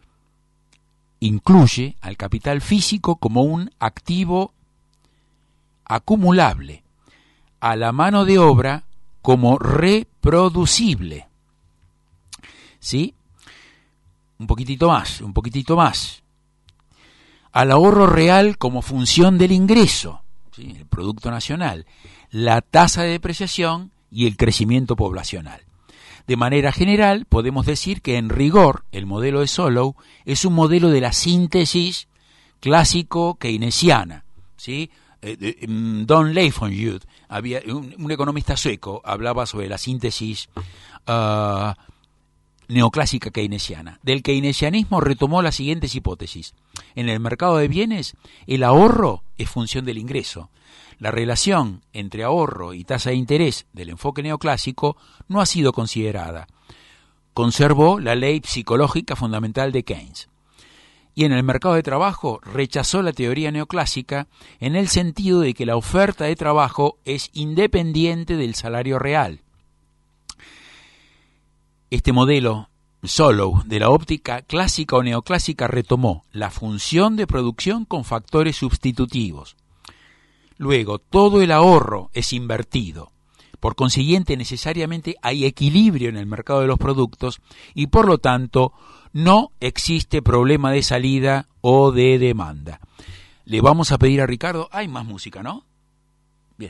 Incluye al capital físico como un activo acumulable, a la mano de obra como reproducible. ¿Sí? Un poquitito más, un poquitito más. Al ahorro real como función del ingreso, ¿sí?, el Producto Nacional, la tasa de depreciación y el crecimiento poblacional. De manera general, podemos decir que en rigor el modelo de Solow es un modelo de la síntesis clásico keynesiana, ¿sí?, eh, eh, Don Leifonjud, había un, un economista sueco, hablaba sobre la síntesis uh, neoclásica keynesiana. Del keynesianismo retomó las siguientes hipótesis. En el mercado de bienes, el ahorro es función del ingreso. La relación entre ahorro y tasa de interés del enfoque neoclásico no ha sido considerada. Conservó la ley psicológica fundamental de Keynes. Y en el mercado de trabajo rechazó la teoría neoclásica en el sentido de que la oferta de trabajo es independiente del salario real. Este modelo, Solow, de la óptica clásica o neoclásica, retomó la función de producción con factores sustitutivos. Luego, todo el ahorro es invertido. Por consiguiente, necesariamente hay equilibrio en el mercado de los productos y, por lo tanto, no existe problema de salida o de demanda. Le vamos a pedir a Ricardo... Hay más música, ¿no? Bien.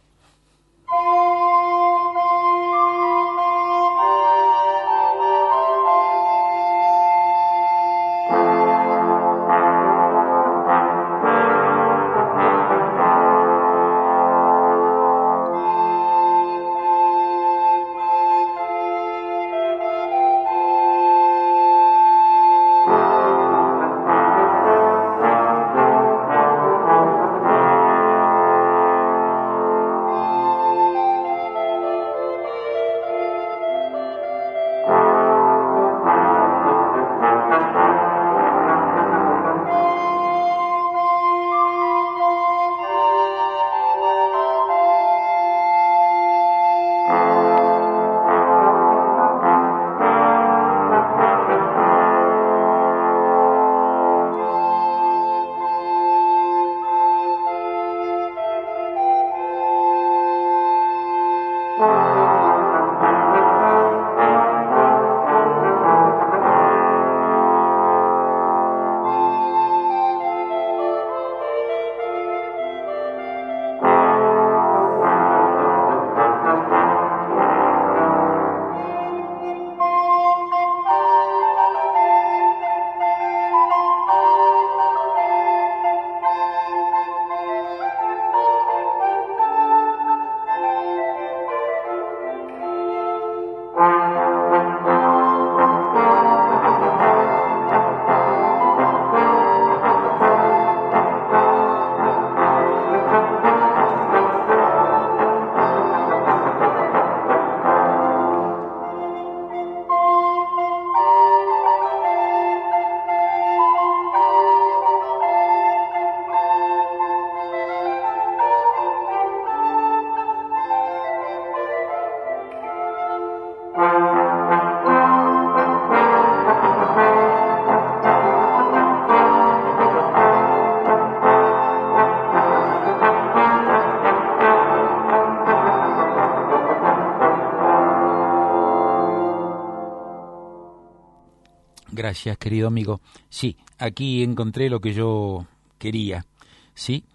Gracias, querido amigo. Sí, aquí encontré lo que yo quería, ¿sí?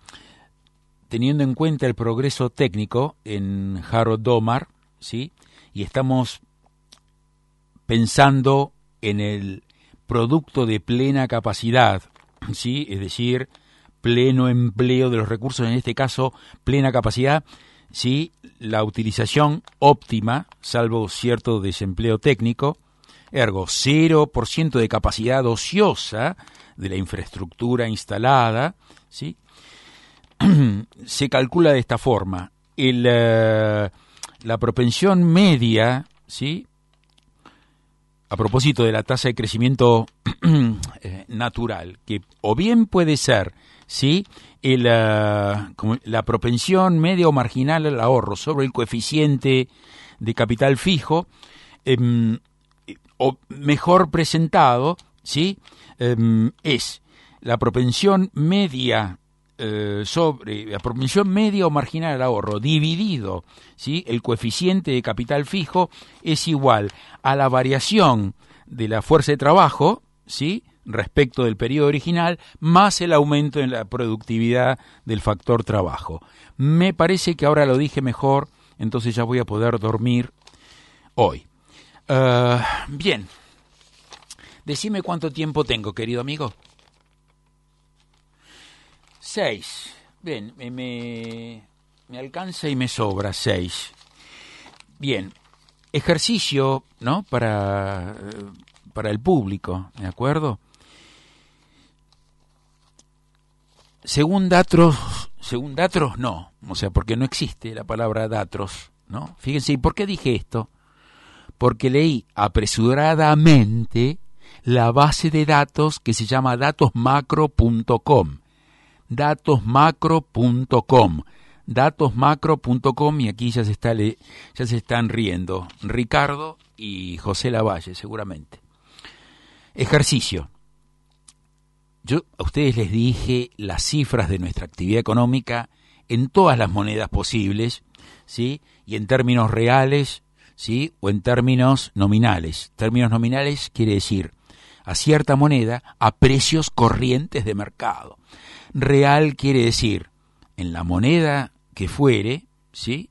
Teniendo en cuenta el progreso técnico en Harold Domar, ¿sí? Y estamos pensando en el producto de plena capacidad, ¿sí? Es decir, pleno empleo de los recursos, en este caso, plena capacidad, ¿sí? La utilización óptima, salvo cierto desempleo técnico, ergo cero por ciento de capacidad ociosa de la infraestructura instalada, ¿sí? Se calcula de esta forma. El, uh, la propensión media, ¿sí? A propósito de la tasa de crecimiento eh, natural, que o bien puede ser, ¿sí? El, uh, como la propensión media o marginal al ahorro sobre el coeficiente de capital fijo, eh, o mejor presentado, ¿sí? Eh, es la propensión media eh, sobre la propensión media o marginal al ahorro dividido, ¿sí? El coeficiente de capital fijo es igual a la variación de la fuerza de trabajo, ¿sí? Respecto del periodo original, más el aumento en la productividad del factor trabajo. Me parece que ahora lo dije mejor, entonces ya voy a poder dormir hoy. Uh, bien, decime cuánto tiempo tengo, querido amigo. Seis. Bien, me, me, me alcanza y me sobra seis. Bien, ejercicio, ¿no? Para, para el público, ¿de acuerdo? Según Datros, según Datros no, o sea, porque no existe la palabra Datros, ¿no? Fíjense, ¿y por qué dije esto? Porque leí apresuradamente la base de datos que se llama datosmacro punto com. datosmacro punto com. datosmacro punto com, y aquí ya se está le, ya se están riendo Ricardo y José Lavalle, seguramente. Ejercicio. Yo a ustedes les dije las cifras de nuestra actividad económica en todas las monedas posibles, ¿sí? Y en términos reales, ¿sí? O en términos nominales. Términos nominales quiere decir a cierta moneda a precios corrientes de mercado. Real quiere decir en la moneda que fuere, ¿sí?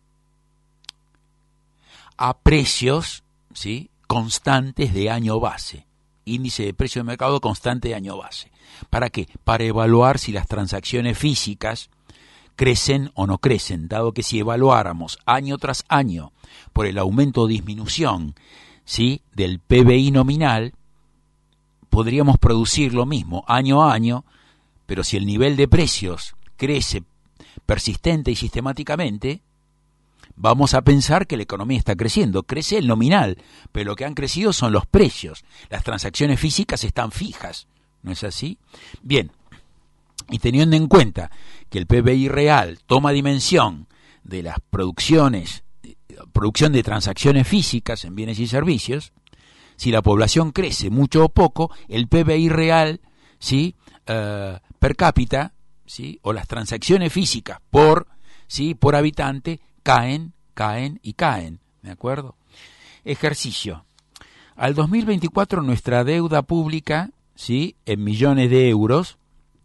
A precios, ¿sí? Constantes de año base. Índice de precio de mercado constante de año base. ¿Para qué? Para evaluar si las transacciones físicas crecen o no crecen, dado que si evaluáramos año tras año por el aumento o disminución, ¿sí? Del P B I nominal, podríamos producir lo mismo año a año, pero si el nivel de precios crece persistente y sistemáticamente, vamos a pensar que la economía está creciendo. Crece el nominal, pero lo que han crecido son los precios. Las transacciones físicas están fijas, ¿no es así? Bien, y teniendo en cuenta que el P B I real toma dimensión de las producciones, producción de transacciones físicas en bienes y servicios, si la población crece mucho o poco, el P B I real, ¿sí? Uh, per cápita, ¿sí? O las transacciones físicas por, ¿sí? Por habitante caen, caen y caen, ¿de acuerdo? Ejercicio. Al dos mil veinticuatro nuestra deuda pública, ¿sí? En millones de euros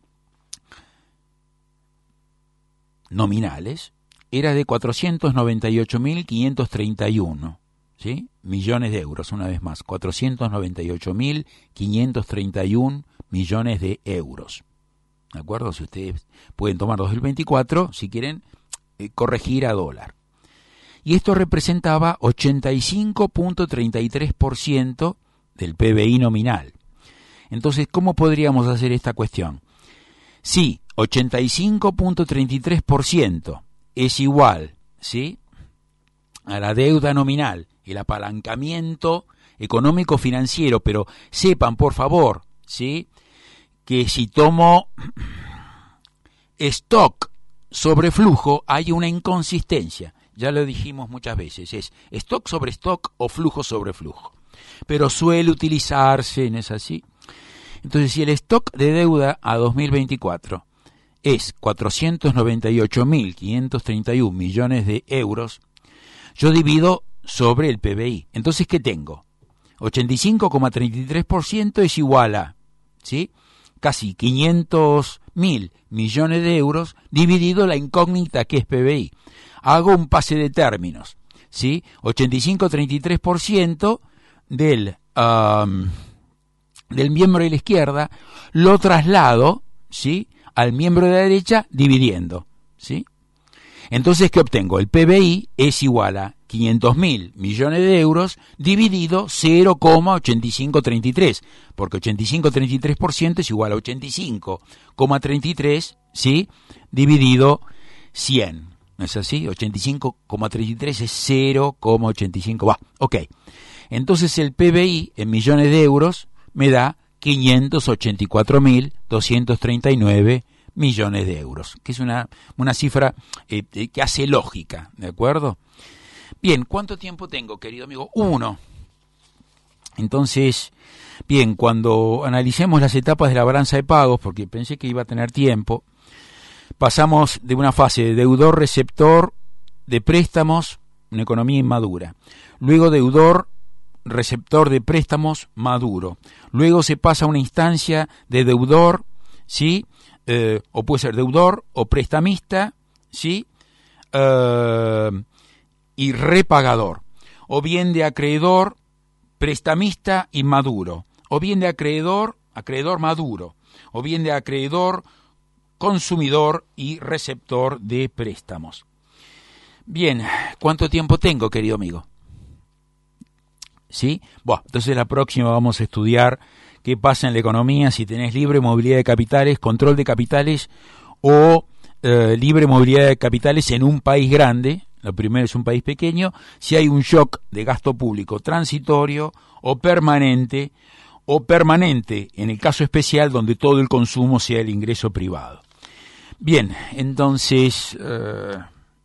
nominales era de cuatrocientos noventa y ocho mil quinientos treinta y uno, ¿sí? Millones de euros, una vez más, cuatrocientos noventa y ocho mil quinientos treinta y uno millones de euros. ¿De acuerdo? Si ustedes pueden tomar dos mil veinticuatro, si quieren, eh, corregir a dólar. Y esto representaba ochenta y cinco punto treinta y tres por ciento del P B I nominal. Entonces, ¿cómo podríamos hacer esta cuestión? Si ochenta y cinco punto treinta y tres por ciento es igual, ¿sí?, a la deuda nominal, el apalancamiento económico financiero, pero sepan, por favor, ¿sí?, que si tomo stock sobre flujo hay una inconsistencia. Ya lo dijimos muchas veces, es stock sobre stock o flujo sobre flujo. Pero suele utilizarse, ¿no es así? Entonces, si el stock de deuda a dos mil veinticuatro es cuatrocientos noventa y ocho mil quinientos treinta y uno millones de euros, yo divido sobre el P B I. Entonces, ¿qué tengo? ochenta y cinco coma treinta y tres por ciento es igual a, ¿sí?, casi quinientos mil millones de euros dividido la incógnita que es P B I. Hago un pase de términos, ¿sí? ochenta y cinco coma treinta y tres por ciento del, um, del miembro de la izquierda lo traslado, ¿sí?, al miembro de la derecha dividiendo, ¿sí? Entonces, ¿qué obtengo? El P B I es igual a quinientos mil millones de euros dividido cero coma ochenta y cinco treinta y tres, porque ochenta y cinco coma treinta y tres por ciento es igual a ochenta y cinco coma treinta y tres, ¿sí?, dividido cien. ¿No es así? ochenta y cinco coma treinta y tres es cero coma ochenta y cinco. Va, ok. Entonces el P B I en millones de euros me da quinientos ochenta y cuatro mil doscientos treinta y nueve millones de euros, que es una, una cifra eh, que hace lógica, ¿de acuerdo? Bien, ¿cuánto tiempo tengo, querido amigo? Uno. Entonces, bien, cuando analicemos las etapas de la balanza de pagos, porque pensé que iba a tener tiempo, pasamos de una fase de deudor-receptor de préstamos, una economía inmadura. Luego deudor receptor de préstamos maduro. Luego se pasa a una instancia de deudor, ¿sí? Eh, o puede ser deudor o prestamista, ¿sí? Eh, y repagador. O bien de acreedor, prestamista y maduro. O bien de acreedor, acreedor maduro. O bien de acreedor consumidor y receptor de préstamos. Bien, ¿cuánto tiempo tengo, querido amigo? ¿Sí? Bueno, entonces la próxima vamos a estudiar qué pasa en la economía si tenés libre movilidad de capitales, control de capitales o eh, libre movilidad de capitales en un país grande. Lo primero es un país pequeño, si hay un shock de gasto público transitorio o permanente, o permanente en el caso especial donde todo el consumo sea el ingreso privado. Bien, entonces eh,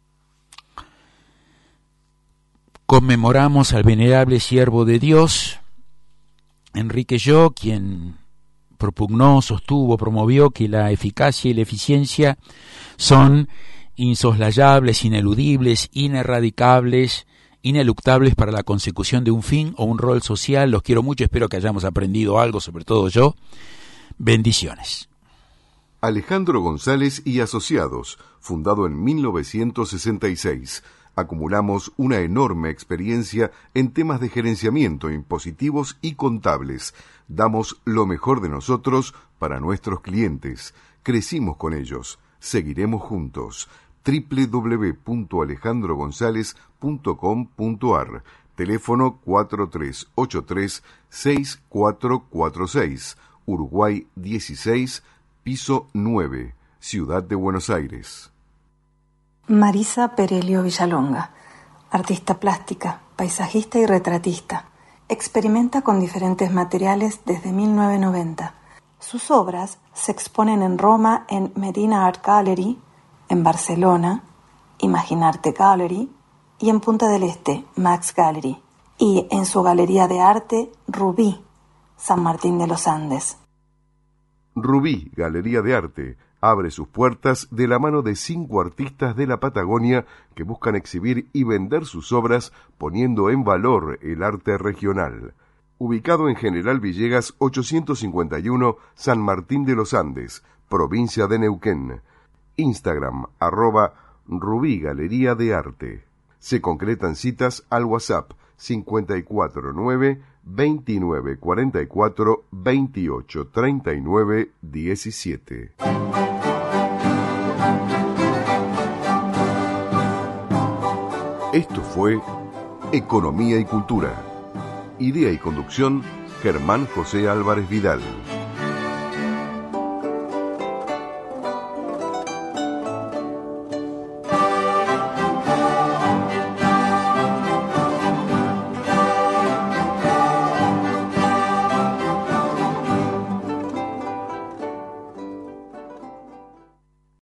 conmemoramos al venerable siervo de Dios, Enrique Yo, quien propugnó, sostuvo, promovió que la eficacia y la eficiencia son insoslayables, ineludibles, inerradicables, ineluctables para la consecución de un fin o un rol social. Los quiero mucho, espero que hayamos aprendido algo, sobre todo yo. Bendiciones. Alejandro González y Asociados, fundado en mil novecientos sesenta y seis. Acumulamos una enorme experiencia en temas de gerenciamiento, impositivos y contables. Damos lo mejor de nosotros para nuestros clientes. Crecimos con ellos. Seguiremos juntos. doble u doble u doble u punto alejandro gonzález punto com punto a r. Teléfono cuatro tres ocho tres seis cuatro cuatro seis. Uruguay dieciséis, piso nueve, Ciudad de Buenos Aires. Marisa Perelio Villalonga, artista plástica, paisajista y retratista. Experimenta con diferentes materiales desde mil novecientos noventa. Sus obras se exponen en Roma en Medina Art Gallery, en Barcelona, Imaginarte Gallery, y en Punta del Este, Max Gallery, y en su galería de arte Rubí, San Martín de los Andes. Rubí, Galería de Arte, abre sus puertas de la mano de cinco artistas de la Patagonia que buscan exhibir y vender sus obras poniendo en valor el arte regional. Ubicado en General Villegas ochocientos cincuenta y uno, San Martín de los Andes, provincia de Neuquén. Instagram, arroba Rubí Galería de Arte. Se concretan citas al WhatsApp cincuenta y cuatro nueve, veintinueve cuarenta y cuatro, veintiocho treinta y nueve diecisiete. Esto fue Economía y Cultura. Idea y conducción, Germán José Álvarez Vidal.